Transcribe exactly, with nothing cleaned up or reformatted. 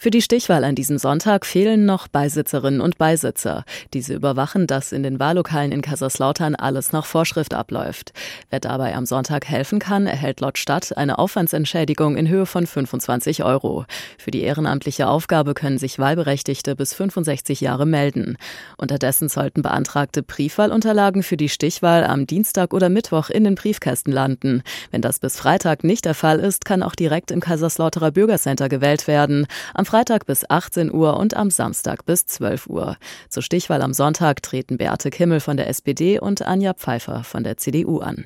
Für die Stichwahl an diesem Sonntag fehlen noch Beisitzerinnen und Beisitzer. Diese überwachen, dass in den Wahllokalen in Kaiserslautern alles nach Vorschrift abläuft. Wer dabei am Sonntag helfen kann, erhält laut Stadt eine Aufwandsentschädigung in Höhe von fünfundzwanzig Euro. Für die ehrenamtliche Aufgabe können sich Wahlberechtigte bis fünfundsechzig Jahre melden. Unterdessen sollten beantragte Briefwahlunterlagen für die Stichwahl am Dienstag oder Mittwoch in den Briefkästen landen. Wenn das bis Freitag nicht der Fall ist, kann auch direkt im Kaiserslauterer Bürgercenter gewählt werden. Am Freitag bis achtzehn Uhr und am Samstag bis zwölf Uhr. Zur Stichwahl am Sonntag treten Beate Kimmel von der S P D und Anja Pfeiffer von der C D U an.